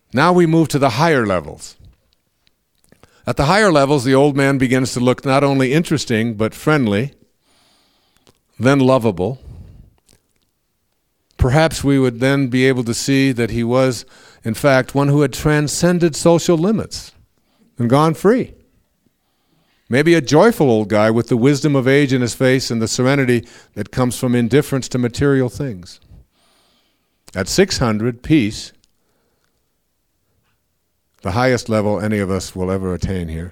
Now we move to the higher levels. At the higher levels, the old man begins to look not only interesting, but friendly, then lovable. Perhaps we would then be able to see that he was, in fact, one who had transcended social limits and gone free. Maybe a joyful old guy with the wisdom of age in his face and the serenity that comes from indifference to material things. At 600, peace, the highest level any of us will ever attain here,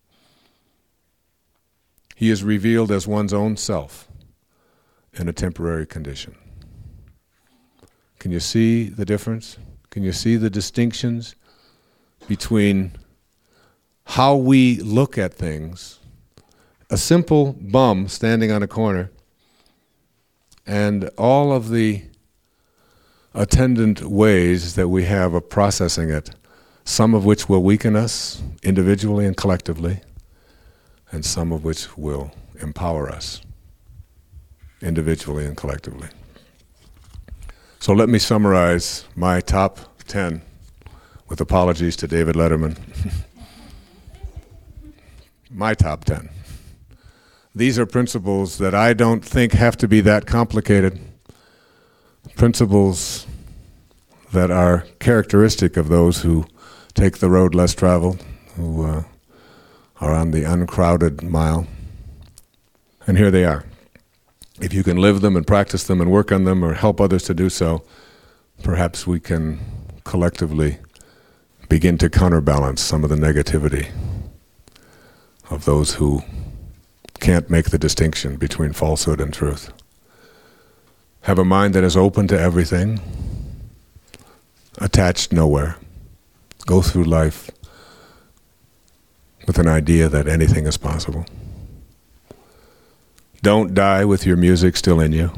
he is revealed as one's own self in a temporary condition. Can you see the difference? Can you see the distinctions between how we look at things? A simple bum standing on a corner and all of the attendant ways that we have of processing it, some of which will weaken us individually and collectively, and some of which will empower us individually and collectively. So let me summarize my top 10 with apologies to David Letterman. My top 10. These are principles that I don't think have to be that complicated. Principles that are characteristic of those who take the road less traveled, who are on the uncrowded mile. And here they are. If you can live them and practice them and work on them or help others to do so, perhaps we can collectively begin to counterbalance some of the negativity of those who can't make the distinction between falsehood and truth. Have a mind that is open to everything, attached nowhere. Go through life with an idea that anything is possible. Don't die with your music still in you.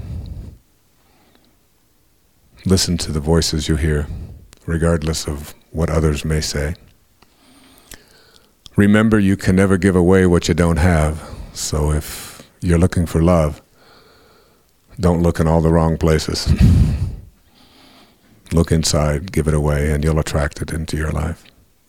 Listen to the voices you hear, regardless of what others may say. Remember, you can never give away what you don't have, so if you're looking for love, don't look in all the wrong places. Look inside, give it away, and you'll attract it into your life.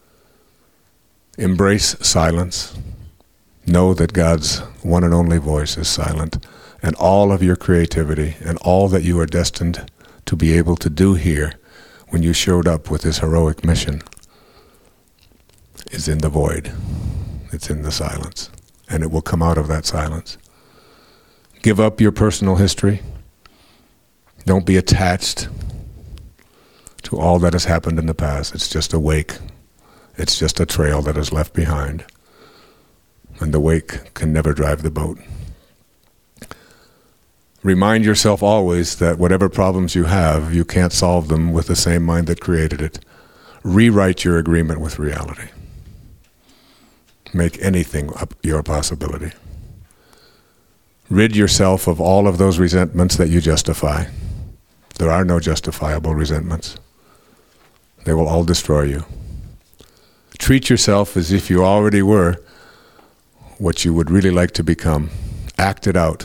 Embrace silence. Know that God's one and only voice is silent, and all of your creativity and all that you are destined to be able to do here when you showed up with this heroic mission is in the void. It's in the silence, and it will come out of that silence. Give up your personal history. Don't be attached to all that has happened in the past. It's just a wake. It's just a trail that is left behind. And the wake can never drive the boat. Remind yourself always that whatever problems you have, you can't solve them with the same mind that created it. Rewrite your agreement with reality. Make anything up your possibility. Rid yourself of all of those resentments that you justify. There are no justifiable resentments. They will all destroy you. Treat yourself as if you already were what you would really like to become. Act it out.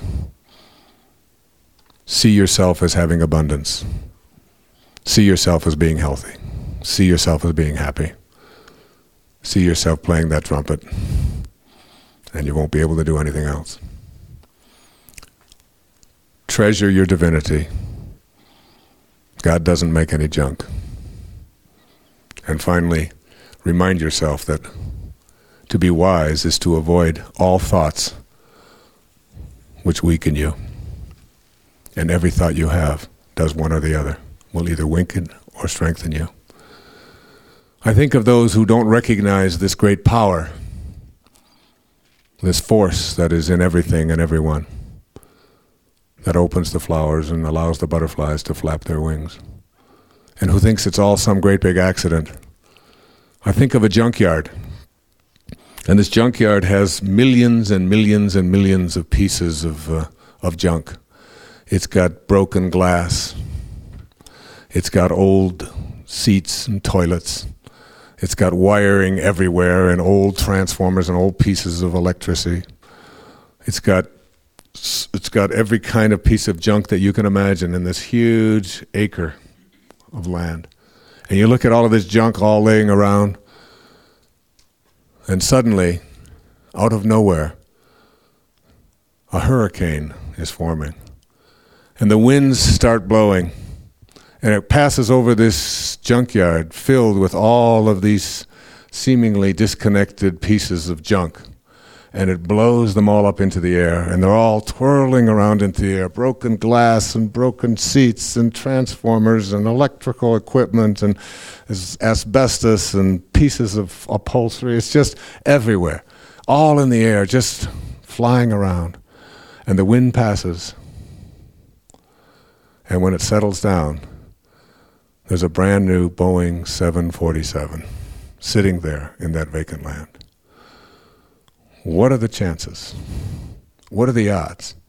See yourself as having abundance. See yourself as being healthy. See yourself as being happy. See yourself playing that trumpet, and you won't be able to do anything else. Treasure your divinity. God doesn't make any junk. And finally, remind yourself that to be wise is to avoid all thoughts which weaken you. And every thought you have does one or the other, will either weaken or strengthen you. I think of those who don't recognize this great power, this force that is in everything and everyone, that opens the flowers and allows the butterflies to flap their wings, and who thinks it's all some great big accident. I think of a junkyard, and this junkyard has millions and millions and millions of pieces of junk. It's got broken glass. It's got old seats and toilets. It's got wiring everywhere and old transformers and old pieces of electricity. It's got every kind of piece of junk that you can imagine in this huge acre of land. And you look at all of this junk all laying around, and suddenly, out of nowhere, a hurricane is forming. And the winds start blowing, and it passes over this junkyard filled with all of these seemingly disconnected pieces of junk. And it blows them all up into the air, and they're all twirling around into the air. Broken glass and broken seats and transformers and electrical equipment and asbestos and pieces of upholstery. It's just everywhere, all in the air, just flying around. And the wind passes, and when it settles down, there's a brand new Boeing 747 sitting there in that vacant land. What are the chances? What are the odds